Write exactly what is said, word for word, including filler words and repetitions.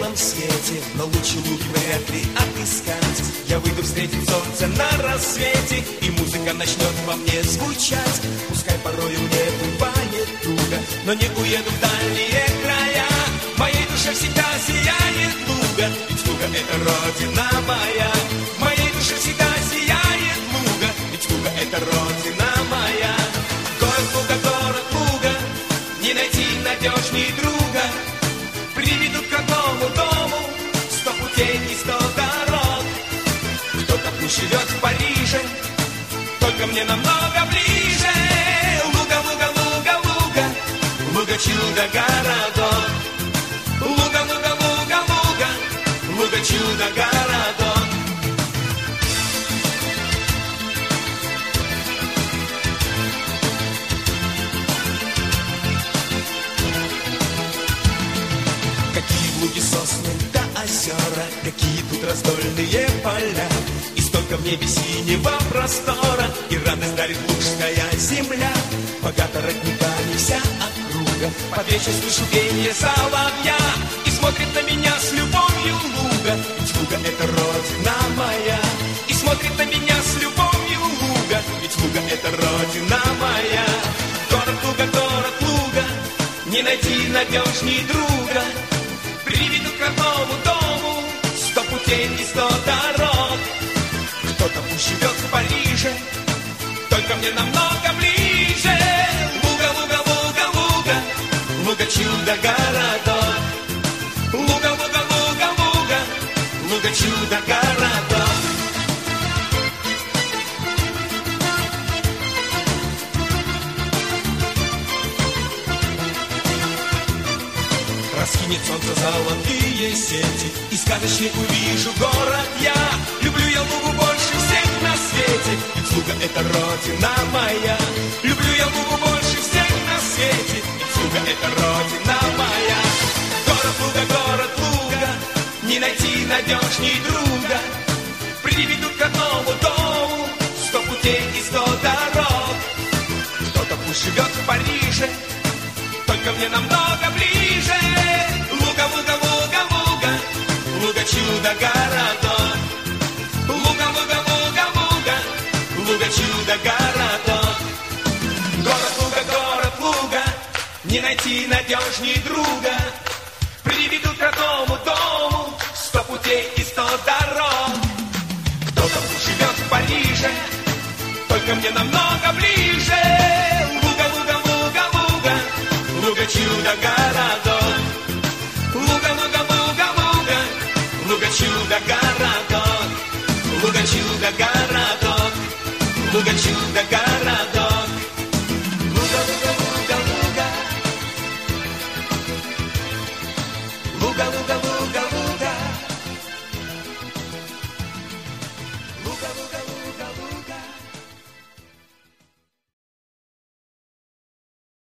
белом свете, но лучше луги вряд ли отыскать. Я выйду встретить солнце на рассвете, и музыка начнет во мне звучать. Пускай порою мне бывает туго, но не уеду в дальние края. В моей душе всегда сияет луга, ведь луга это родина моя. В моей душе всегда сияет луга, ведь луга это родина моя. Город Луга, город Луга, не найти надежней друга. Приведут к одному дому сто путей и сто дорог. Кто-то пусть живет в Париже, только мне намного ближе. Луга, Луга, Луга, Луга, Луга чудо-городок. Луга, Луга, Луга, Луга, Луга чудо-городок. Какие в Луге сосны да озера, какие тут раздольные поля, и столько в небе синего простора, и радость дарит лужская земля. Богата родниками вся округа, под вечер слышу пение соловья, и смотрит на меня с любовью Луга, ведь Луга это родина моя. И смотрит на меня с любовью Луга, ведь Луга это родина моя. Город Луга, город Луга, не найти надежней друга. Приведут к родному дому сто путей и сто дорог. Кто-то пусть живет в Париже, только мне намного ближе. Луга, Луга, Луга, Луга, Луга чудо-городок. Луга, Луга, Луга, Луга, Луга чудо-городок. Раскинет солнце золотые сети, и сказочный увижу город я. Люблю я Лугу больше всех на свете, ведь Луга это родина моя. Люблю я Лугу больше всех на свете, ведь Луга это родина моя. Город Луга, город Луга, не найти надежней друга. Приведут к одному дому сто путей и сто дорог. Кто-то пусть живет в Париже, только мне намного ближе. Луга, Луга, Луга, Луга, Луга чудо-городок. Луга, Луга, Луга, Луга, Луга чудо-городок. Город Луга, город Луга, не найти надежней друга. Приведут к родному дому сто путей и сто дорог. Кто-то пусть живет в Париже, только мне намного ближе. Луга, Луга, Луга, Луга, Луга чудо-городок. Луга, Луга, Луга, Луга, Луга чудо-городок. Луга чудо-городок. Луга чудо-городок.